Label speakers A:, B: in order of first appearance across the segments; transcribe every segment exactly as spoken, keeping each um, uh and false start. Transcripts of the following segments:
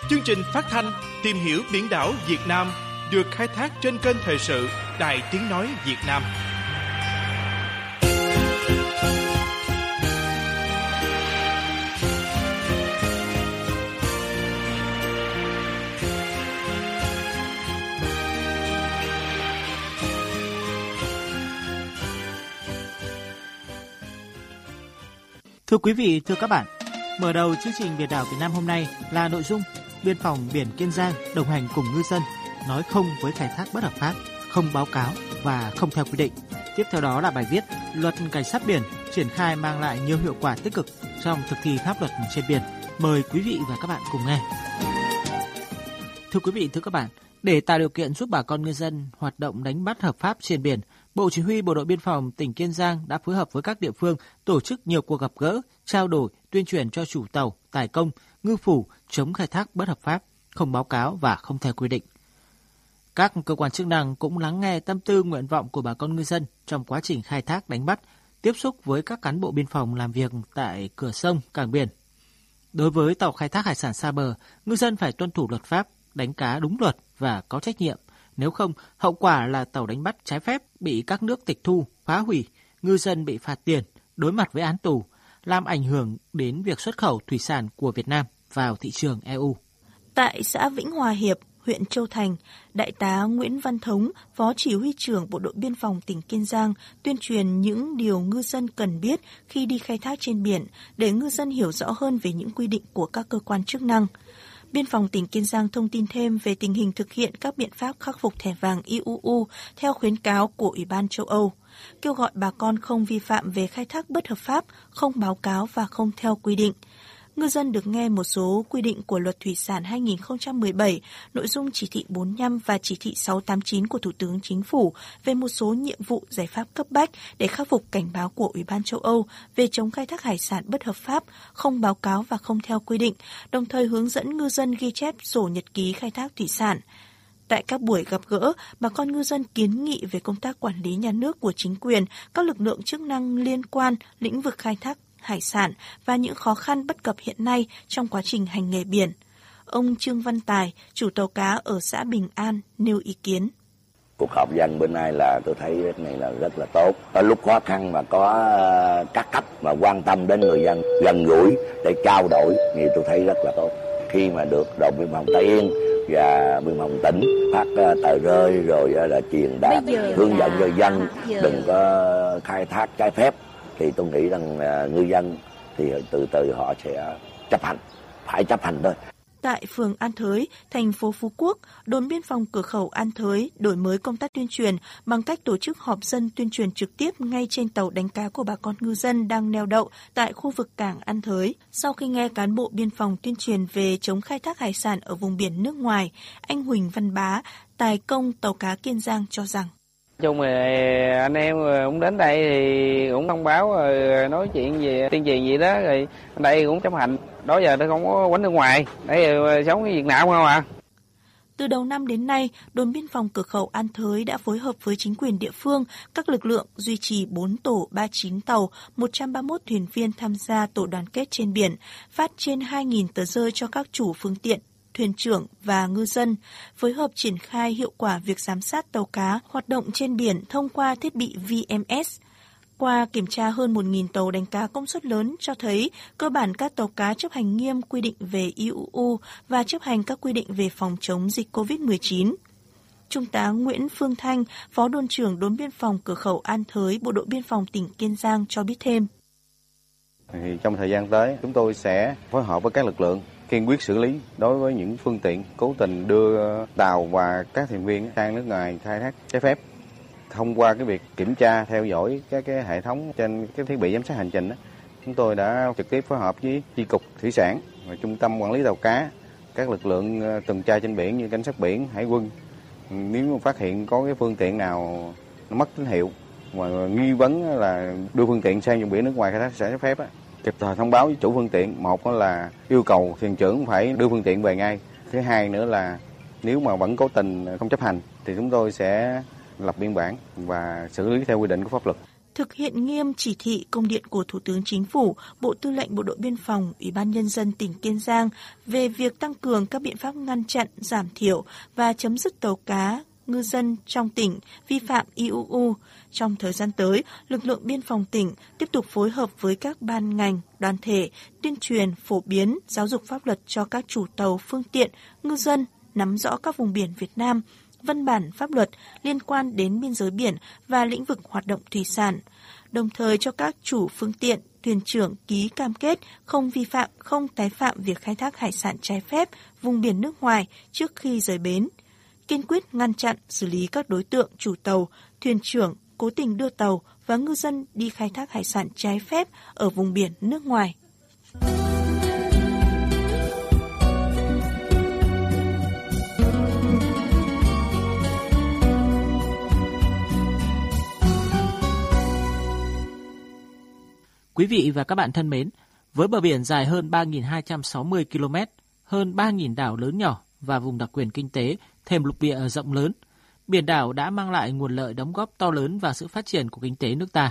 A: Chương trình phát thanh Tìm hiểu biển đảo Việt Nam được khai thác trên kênh thời sự Đài Tiếng nói Việt Nam.
B: Thưa quý vị, thưa các bạn, mở đầu chương trình Biển đảo Việt Nam hôm nay là nội dung Biên phòng biển Kiên Giang đồng hành cùng ngư dân nói không với khai thác bất hợp pháp, không báo cáo và không theo quy định. Tiếp theo đó là bài viết Luật cảnh sát biển triển khai mang lại nhiều hiệu quả tích cực trong thực thi pháp luật trên biển. Mời quý vị và các bạn cùng nghe. Thưa quý vị, thưa các bạn, để tạo điều kiện giúp bà con ngư dân hoạt động đánh bắt hợp pháp trên biển, Bộ Chỉ huy Bộ đội Biên phòng tỉnh Kiên Giang đã phối hợp với các địa phương tổ chức nhiều cuộc gặp gỡ, trao đổi, tuyên truyền cho chủ tàu, tài công, ngư phủ chống khai thác bất hợp pháp, không báo cáo và không theo quy định. Các cơ quan chức năng cũng lắng nghe tâm tư nguyện vọng của bà con ngư dân trong quá trình khai thác đánh bắt, tiếp xúc với các cán bộ biên phòng làm việc tại cửa sông, cảng biển. Đối với tàu khai thác hải sản xa bờ, ngư dân phải tuân thủ luật pháp, đánh cá đúng luật và có trách nhiệm. Nếu không, hậu quả là tàu đánh bắt trái phép bị các nước tịch thu, phá hủy, ngư dân bị phạt tiền, đối mặt với án tù, làm ảnh hưởng đến việc xuất khẩu thủy sản của Việt Nam vào thị trường e u.
C: Tại xã Vĩnh Hòa Hiệp, huyện Châu Thành, Đại tá Nguyễn Văn Thống, Phó Chỉ huy trưởng Bộ đội Biên phòng tỉnh Kiên Giang tuyên truyền những điều ngư dân cần biết khi đi khai thác trên biển để ngư dân hiểu rõ hơn về những quy định của các cơ quan chức năng. Biên phòng tỉnh Kiên Giang thông tin thêm về tình hình thực hiện các biện pháp khắc phục thẻ vàng i u u theo khuyến cáo của Ủy ban châu Âu, kêu gọi bà con không vi phạm về khai thác bất hợp pháp, không báo cáo và không theo quy định. Ngư dân được nghe một số quy định của Luật Thủy sản hai không một bảy, nội dung chỉ thị bốn mươi lăm và chỉ thị sáu tám chín của Thủ tướng Chính phủ về một số nhiệm vụ giải pháp cấp bách để khắc phục cảnh báo của Ủy ban châu Âu về chống khai thác hải sản bất hợp pháp, không báo cáo và không theo quy định, đồng thời hướng dẫn ngư dân ghi chép sổ nhật ký khai thác thủy sản. Tại các buổi gặp gỡ, bà con ngư dân kiến nghị về công tác quản lý nhà nước của chính quyền, các lực lượng chức năng liên quan lĩnh vực khai thác hải sản và những khó khăn bất cập hiện nay trong quá trình hành nghề biển. Ông Trương Văn Tài, chủ tàu cá ở xã Bình An, nêu ý kiến.
D: Cuộc họp dân bữa nay là tôi thấy cái này là rất là tốt. Ở lúc khó khăn mà có các cấp mà quan tâm đến người dân, gần gũi để trao đổi thì tôi thấy rất là tốt. Khi mà được đồn biên phòng Tây Yên và biên phòng tỉnh phát tờ rơi rồi là truyền đạt hướng dẫn người dân đừng có khai thác trái phép, thì tôi nghĩ rằng ngư dân thì từ từ họ sẽ chấp hành, phải chấp hành thôi.
C: Tại phường An Thới, thành phố Phú Quốc, đồn biên phòng cửa khẩu An Thới đổi mới công tác tuyên truyền bằng cách tổ chức họp dân tuyên truyền trực tiếp ngay trên tàu đánh cá của bà con ngư dân đang neo đậu tại khu vực cảng An Thới. Sau khi nghe cán bộ biên phòng tuyên truyền về chống khai thác hải sản ở vùng biển nước ngoài, anh Huỳnh Văn Bá, tài công tàu cá Kiên Giang cho rằng
E: chung thì anh em cũng đến đây thì cũng thông báo rồi nói chuyện về tuyên truyền gì đó, rồi đây cũng chấp hành. Đó giờ tôi không có quánh nước ngoài, đây sống ở Việt Nam không à.
C: Từ đầu năm đến nay, đồn biên phòng cửa khẩu An Thới đã phối hợp với chính quyền địa phương, các lực lượng duy trì bốn tổ ba mươi chín tàu, một trăm ba mươi mốt thuyền viên tham gia tổ đoàn kết trên biển, phát trên hai nghìn tờ rơi cho các chủ phương tiện, thuyền trưởng và ngư dân, phối hợp triển khai hiệu quả việc giám sát tàu cá hoạt động trên biển thông qua thiết bị vê em ét. Qua kiểm tra hơn một nghìn tàu đánh cá công suất lớn cho thấy cơ bản các tàu cá chấp hành nghiêm quy định về i u u và chấp hành các quy định về phòng chống dịch covid mười chín. Trung tá Nguyễn Phương Thanh, Phó đồn trưởng đồn biên phòng cửa khẩu An Thới, Bộ đội Biên phòng tỉnh Kiên Giang cho biết thêm.
F: Thì trong thời gian tới, chúng tôi sẽ phối hợp với các lực lượng kiên quyết xử lý đối với những phương tiện cố tình đưa tàu và các thuyền viên sang nước ngoài khai thác trái phép. Thông qua cái việc kiểm tra, theo dõi các cái hệ thống trên cái thiết bị giám sát hành trình đó, chúng tôi đã trực tiếp phối hợp với chi cục thủy sản và trung tâm quản lý tàu cá, các lực lượng tuần tra trên biển như cảnh sát biển, hải quân. Nếu mà phát hiện có cái phương tiện nào nó mất tín hiệu mà nghi vấn là đưa phương tiện sang vùng biển nước ngoài khai thác trái phép á, kịp thời thông báo với chủ phương tiện. Một là yêu cầu thuyền trưởng phải đưa phương tiện về ngay. Thứ hai nữa là nếu mà vẫn cố tình không chấp hành thì chúng tôi sẽ lập biên bản và xử lý theo quy định của pháp luật.
C: thực hiện nghiêm chỉ thị công điện của Thủ tướng Chính phủ, Bộ Tư lệnh Bộ đội Biên phòng, Ủy ban Nhân dân tỉnh Kiên Giang về việc tăng cường các biện pháp ngăn chặn, giảm thiểu và chấm dứt tàu cá ngư dân trong tỉnh vi phạm i u u. Trong thời gian tới, lực lượng biên phòng tỉnh tiếp tục phối hợp với các ban ngành, đoàn thể, tuyên truyền, phổ biến, giáo dục pháp luật cho các chủ tàu, phương tiện, ngư dân nắm rõ các vùng biển Việt Nam, văn bản pháp luật liên quan đến biên giới biển và lĩnh vực hoạt động thủy sản, đồng thời cho các chủ phương tiện, thuyền trưởng ký cam kết không vi phạm, không tái phạm việc khai thác hải sản trái phép vùng biển nước ngoài trước khi rời bến. Kiên quyết ngăn chặn, xử lý các đối tượng chủ tàu, thuyền trưởng cố tình đưa tàu và ngư dân đi khai thác hải sản trái phép ở vùng biển nước ngoài.
B: Quý vị và các bạn thân mến, với bờ biển dài hơn ba nghìn hai trăm sáu mươi ki lô mét, hơn ba nghìn đảo lớn nhỏ và vùng đặc quyền kinh tế, thềm lục địa rộng lớn, biển đảo đã mang lại nguồn lợi đóng góp to lớn vào sự phát triển của kinh tế nước ta.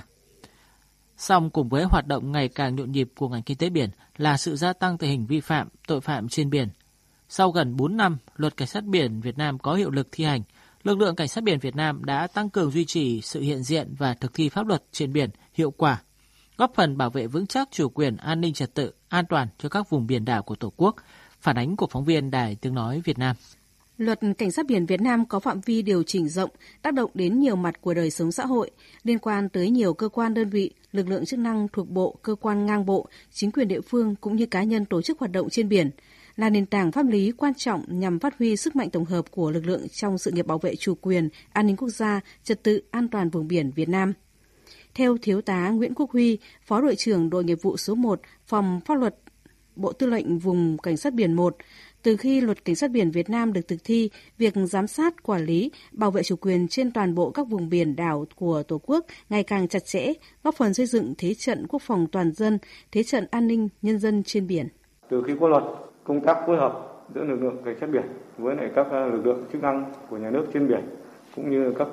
B: Song cùng với hoạt động ngày càng nhộn nhịp của ngành kinh tế biển là sự gia tăng tình hình vi phạm, tội phạm trên biển. Sau gần bốn năm, Luật Cảnh sát biển Việt Nam có hiệu lực thi hành, lực lượng Cảnh sát biển Việt Nam đã tăng cường duy trì sự hiện diện và thực thi pháp luật trên biển hiệu quả, góp phần bảo vệ vững chắc chủ quyền, an ninh trật tự, an toàn cho các vùng biển đảo của Tổ quốc. Phản ánh của phóng viên Đài Tiếng nói Việt Nam.
G: Luật Cảnh sát biển Việt Nam có phạm vi điều chỉnh rộng, tác động đến nhiều mặt của đời sống xã hội, liên quan tới nhiều cơ quan đơn vị, lực lượng chức năng thuộc bộ, cơ quan ngang bộ, chính quyền địa phương cũng như cá nhân tổ chức hoạt động trên biển, là nền tảng pháp lý quan trọng nhằm phát huy sức mạnh tổng hợp của lực lượng trong sự nghiệp bảo vệ chủ quyền, an ninh quốc gia, trật tự, an toàn vùng biển Việt Nam. Theo Thiếu tá Nguyễn Quốc Huy, Phó đội trưởng đội nghiệp vụ số một, Phòng Pháp luật Bộ Tư lệnh Vùng Cảnh sát biển một, từ khi Luật Cảnh sát biển Việt Nam được thực thi, việc giám sát, quản lý, bảo vệ chủ quyền trên toàn bộ các vùng biển đảo của Tổ quốc ngày càng chặt chẽ, góp phần xây dựng thế trận quốc phòng toàn dân, thế trận an ninh nhân dân trên biển.
H: Từ khi có luật, công tác phối hợp giữa lực lượng cảnh sát biển với lại các lực lượng chức năng của nhà nước trên biển cũng như các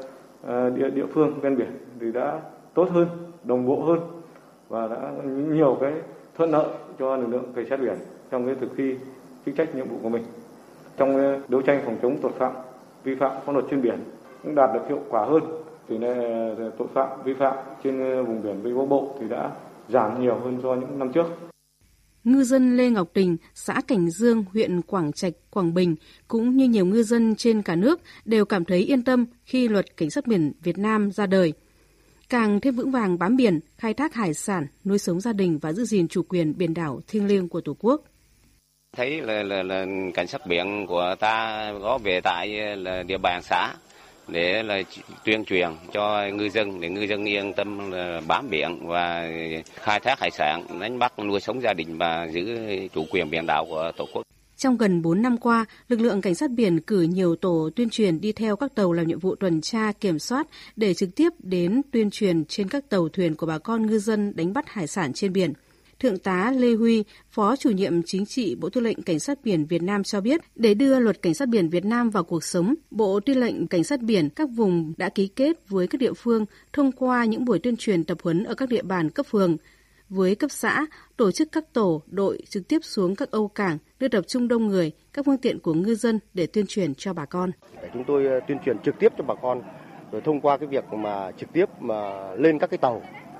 H: địa địa phương ven biển thì đã tốt hơn, đồng bộ hơn và đã nhiều cái thuận lợi cho lực lượng cảnh sát biển trong cái thực thi chức trách nhiệm vụ của mình. Trong đấu tranh phòng chống tội phạm vi phạm pháp luật trên biển cũng đạt được hiệu quả hơn. Tỷ lệ tội phạm vi phạm trên vùng biển Vịnh Bắc Bộ thì đã giảm nhiều hơn so với những năm trước.
G: Ngư dân Lê Ngọc Tình, xã Cảnh Dương, huyện Quảng Trạch, Quảng Bình cũng như nhiều ngư dân trên cả nước đều cảm thấy yên tâm khi Luật Cảnh sát biển Việt Nam ra đời. Càng thêm vững vàng bám biển, khai thác hải sản, nuôi sống gia đình và giữ gìn chủ quyền biển đảo thiêng liêng của Tổ quốc.
I: Thấy là, là, là cảnh sát biển của ta có về tại là địa bàn xã để là tuyên truyền cho ngư dân để ngư dân yên tâm là bám biển và khai thác hải sản, đánh bắt nuôi sống gia đình và giữ chủ quyền biển đảo của Tổ quốc.
G: Trong gần bốn năm qua, lực lượng cảnh sát biển cử nhiều tổ tuyên truyền đi theo các tàu làm nhiệm vụ tuần tra, kiểm soát để trực tiếp đến tuyên truyền trên các tàu thuyền của bà con ngư dân đánh bắt hải sản trên biển. Thượng tá Lê Huy, Phó chủ nhiệm chính trị Bộ Tư lệnh Cảnh sát biển Việt Nam cho biết, để đưa Luật Cảnh sát biển Việt Nam vào cuộc sống, Bộ Tư lệnh Cảnh sát biển các vùng đã ký kết với các địa phương thông qua những buổi tuyên truyền tập huấn ở các địa bàn cấp phường. Với cấp xã, tổ chức các tổ, đội trực tiếp xuống các âu cảng, nơi tập trung đông người, các phương tiện của ngư dân để tuyên truyền cho bà con.
J: Chúng tôi tuyên truyền trực tiếp cho bà con, rồi thông qua cái việc mà trực tiếp mà lên các cái tàu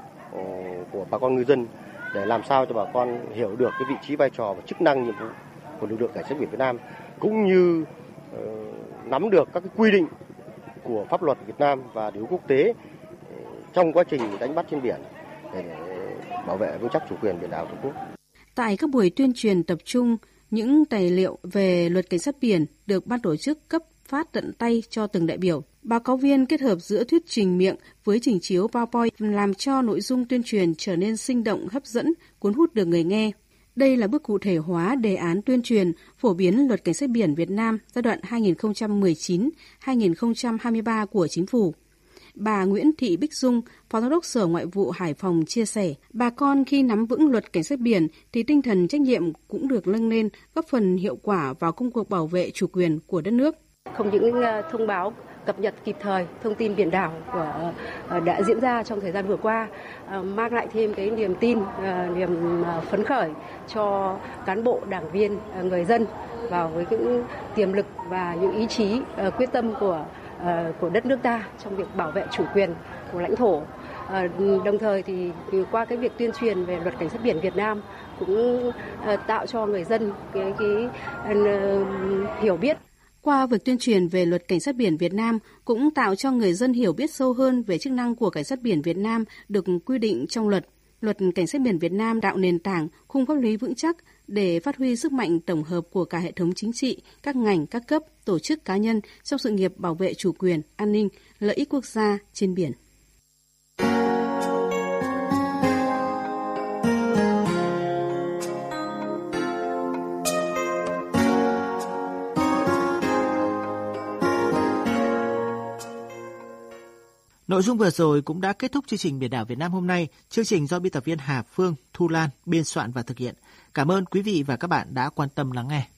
J: của bà con ngư dân để làm sao cho bà con hiểu được cái vị trí, vai trò và chức năng nhiệm vụ của lực lượng cảnh sát biển Việt Nam, cũng như uh, nắm được các cái quy định của pháp luật Việt Nam và điều ước quốc tế trong quá trình đánh bắt trên biển để bảo vệ vững chắc chủ quyền biển đảo Tổ quốc.
G: Tại các buổi tuyên truyền tập trung, những tài liệu về Luật Cảnh sát biển được ban tổ chức cấp phát tận tay cho từng đại biểu. Báo cáo viên kết hợp giữa thuyết trình miệng với trình chiếu PowerPoint làm cho nội dung tuyên truyền trở nên sinh động, hấp dẫn, cuốn hút được người nghe. Đây là bước cụ thể hóa đề án tuyên truyền phổ biến Luật Cảnh sát biển Việt Nam giai đoạn hai nghìn không trăm mười chín đến hai nghìn không trăm hai mươi ba của Chính phủ. Bà Nguyễn Thị Bích Dung, Phó Giám đốc Sở Ngoại vụ Hải Phòng chia sẻ, bà con khi nắm vững Luật Cảnh sát biển thì tinh thần trách nhiệm cũng được nâng lên, góp phần hiệu quả vào công cuộc bảo vệ chủ quyền của đất nước.
K: Không những thông báo cập nhật kịp thời thông tin biển đảo của đã diễn ra trong thời gian vừa qua, mang lại thêm cái niềm tin, niềm phấn khởi cho cán bộ, đảng viên, người dân vào với những tiềm lực và những ý chí quyết tâm của của đất nước ta trong việc bảo vệ chủ quyền của lãnh thổ. Đồng thời thì qua cái việc tuyên truyền về luật cảnh sát biển Việt Nam cũng tạo cho người dân cái, cái, cái hiểu biết.
G: Qua việc tuyên truyền về luật cảnh sát biển Việt Nam cũng tạo cho người dân hiểu biết sâu hơn về chức năng của cảnh sát biển Việt Nam được quy định trong luật. Luật cảnh sát biển Việt Nam tạo nền tảng, khung pháp lý vững chắc để phát huy sức mạnh tổng hợp của cả hệ thống chính trị, các ngành, các cấp, tổ chức cá nhân trong sự nghiệp bảo vệ chủ quyền, an ninh, lợi ích quốc gia trên biển.
B: Nội dung vừa rồi cũng đã kết thúc chương trình Biển đảo Việt Nam hôm nay. Chương trình do biên tập viên Hà Phương, Thu Lan biên soạn và thực hiện. Cảm ơn quý vị và các bạn đã quan tâm lắng nghe.